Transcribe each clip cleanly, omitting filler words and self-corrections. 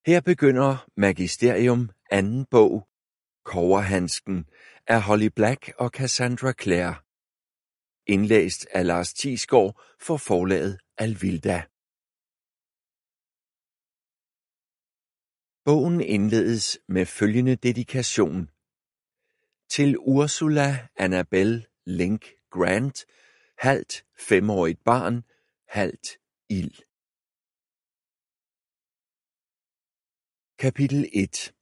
Her begynder Magisterium, anden bog, Kobberhandsken, af Holly Black og Cassandra Clare. Indlæst af Lars Thiesgaard for forlaget Alvilda. Bogen indledes med følgende dedikation: til Ursula Annabel Link Grant, halvt 5-årigt barn, halvt ild. Kapitel 1.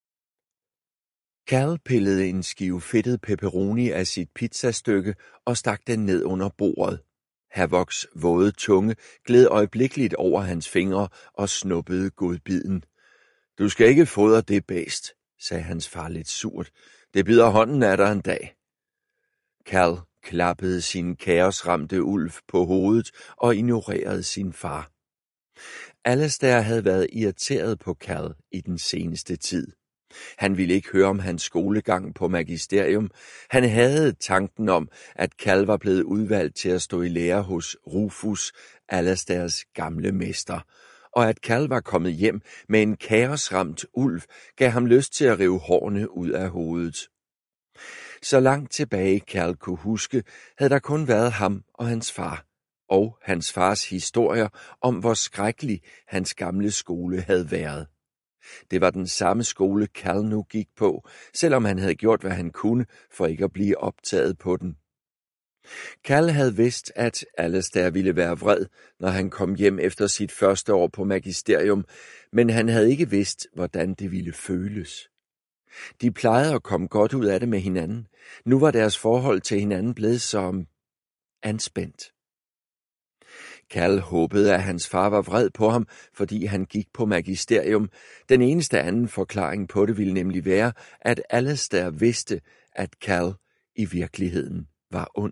Cal pillede en skive fedtet pepperoni af sit pizzastykke og stak den ned under bordet. Havocs våde tunge gled øjeblikkeligt over hans fingre og snuppede godbiden. Du skal ikke fodre det bæst, sagde hans far lidt surt. Det bider hånden af dig en dag. Cal klappede sin kaosramte ulv på hovedet og ignorerede sin far. Alastair havde været irriteret på Cal i den seneste tid. Han ville ikke høre om hans skolegang på Magisterium. Han havde tanken om, at Cal var blevet udvalgt til at stå i lære hos Rufus, Alastairs gamle mester, og at Cal var kommet hjem med en kaosramt ulv, gav ham lyst til at rive hårene ud af hovedet. Så langt tilbage Cal kunne huske, havde der kun været ham og hans far, og hans fars historier om, hvor skrækkelig hans gamle skole havde været. Det var den samme skole, Cal nu gik på, selvom han havde gjort, hvad han kunne for ikke at blive optaget på den. Cal havde vidst, at Alastair ville være vred, når han kom hjem efter sit første år på Magisterium, men han havde ikke vidst, hvordan det ville føles. De plejede at komme godt ud af det med hinanden. Nu var deres forhold til hinanden blevet som anspændt. Cal håbede, at hans far var vred på ham, fordi han gik på Magisterium. Den eneste anden forklaring på det ville nemlig være, at Alastair vidste, at Cal i virkeligheden var ond.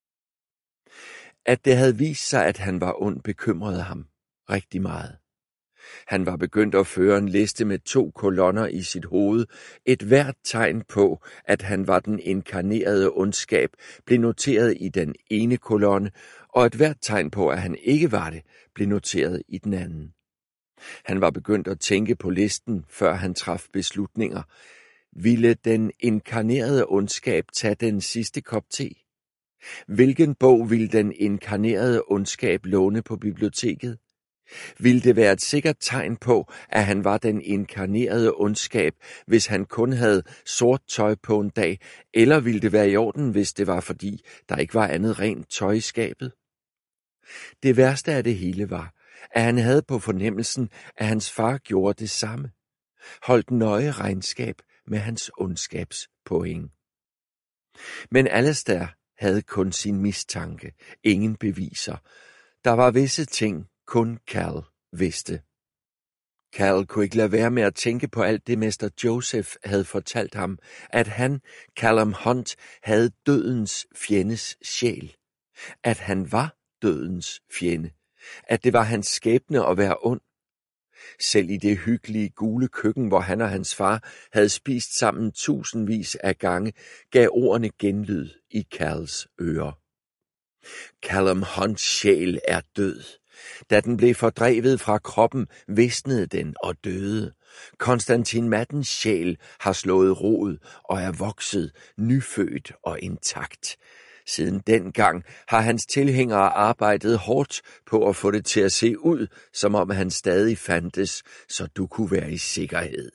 At det havde vist sig, at han var ond, bekymrede ham rigtig meget. Han var begyndt at føre en liste med 2 kolonner i sit hoved. Et hvert tegn på, at han var den inkarnerede ondskab, blev noteret i den ene kolonne, og et hvert tegn på, at han ikke var det, blev noteret i den anden. Han var begyndt at tænke på listen, før han traf beslutninger. Ville den inkarnerede ondskab tage den sidste kop te? Hvilken bog ville den inkarnerede ondskab låne på biblioteket? Ville det være et sikkert tegn på, at han var den inkarnerede ondskab, hvis han kun havde sort tøj på en dag, eller ville det være i orden, hvis det var fordi, der ikke var andet rent tøj i skabet? Det værste af det hele var, at han havde på fornemmelsen, at hans far gjorde det samme. Holdt nøje regnskab med hans ondskabspoint. Men Alastair havde kun sin mistanke, ingen beviser. Der var visse ting, kun Cal vidste. Cal kunne ikke lade være med at tænke på alt det, mester Joseph havde fortalt ham, at han, Callum Hunt, havde dødens fjendes sjæl. At han var dødens fjende. At det var hans skæbne at være ond. Selv i det hyggelige gule køkken, hvor han og hans far havde spist sammen tusindvis af gange, gav ordene genlyd i Cals ører. Callum Hunts sjæl er død. Da den blev fordrevet fra kroppen, visnede den og døde. Konstantin Maddens sjæl har slået rod og er vokset, nyfødt og intakt. Siden dengang har hans tilhængere arbejdet hårdt på at få det til at se ud, som om han stadig fandtes, så du kunne være i sikkerhed.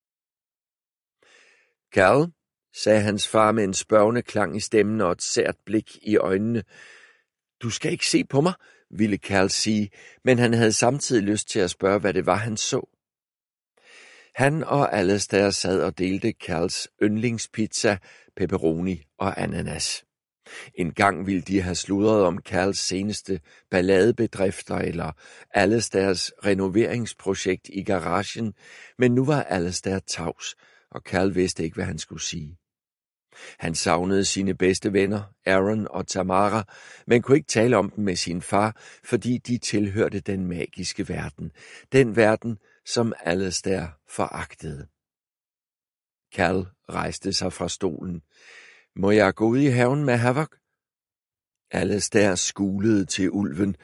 Cal, sagde hans far med en spørgende klang i stemmen og et sært blik i øjnene. Du skal ikke se på mig, ville Cal sige, men han havde samtidig lyst til at spørge, hvad det var, han så. Han og Alastair sad og delte Cals yndlingspizza, pepperoni og ananas. En gang ville de have sludret om Cals seneste balladebedrifter eller Alastairs renoveringsprojekt i garagen, men nu var Alastair tavs, og Cal vidste ikke, hvad han skulle sige. Han savnede sine bedste venner, Aaron og Tamara, men kunne ikke tale om dem med sin far, fordi de tilhørte den magiske verden. Den verden, som Alastair foragtede. Cal rejste sig fra stolen. Må jeg gå ud i haven med Havoc? Alastair skulede til ulven.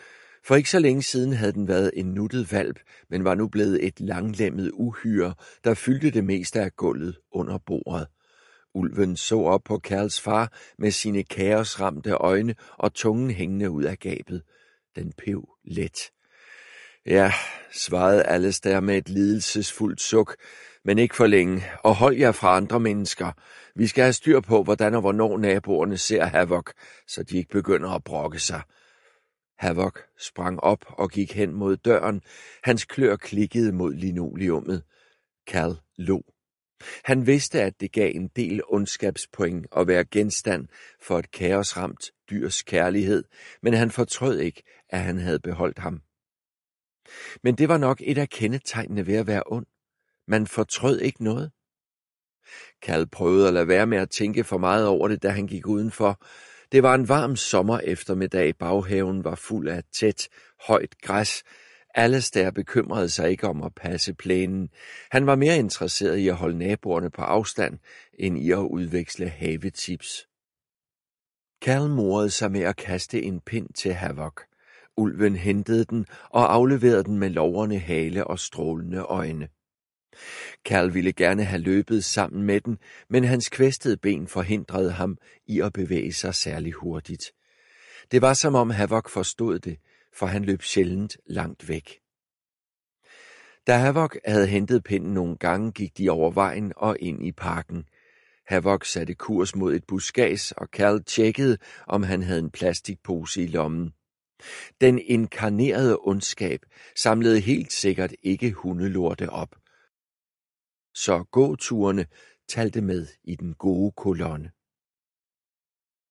For ikke så længe siden havde den været en nuttet hvalp, men var nu blevet et langlemmet uhyre, der fyldte det meste af gulvet under bordet. Ulven så op på Cals far med sine kaosramte øjne og tungen hængende ud af gabet. Den pev let. Ja, svarede Alastair med et lidelsesfuldt suk, men ikke for længe, og hold jer fra andre mennesker. Vi skal have styr på, hvordan og hvornår naboerne ser Havoc, så de ikke begynder at brokke sig. Havoc sprang op og gik hen mod døren. Hans klør klikkede mod linoleummet. Cal lå. Han vidste, at det gav en del ondskabspoint at være genstand for et kaosramt dyrs kærlighed, men han fortrød ikke, at han havde beholdt ham. Men det var nok et af kendetegnene ved at være ond. Man fortrød ikke noget. Cal prøvede at lade være med at tænke for meget over det, da han gik udenfor. Det var en varm sommer eftermiddag. Baghaven var fuld af tæt, højt græs. Alastair bekymrede sig ikke om at passe plænen. Han var mere interesseret i at holde naboerne på afstand, end i at udveksle havetips. Cal morede sig med at kaste en pind til Havoc. Ulven hentede den og afleverede den med lovrende hale og strålende øjne. Cal ville gerne have løbet sammen med den, men hans kvæstede ben forhindrede ham i at bevæge sig særlig hurtigt. Det var som om Havoc forstod det, for han løb sjældent langt væk. Da Havoc havde hentet pinden nogle gange, gik de over vejen og ind i parken. Havoc satte kurs mod et buskads, og Cal tjekkede, om han havde en plastikpose i lommen. Den inkarnerede ondskab samlede helt sikkert ikke hundelorte op. Så gåturene talte med i den gode kolonne.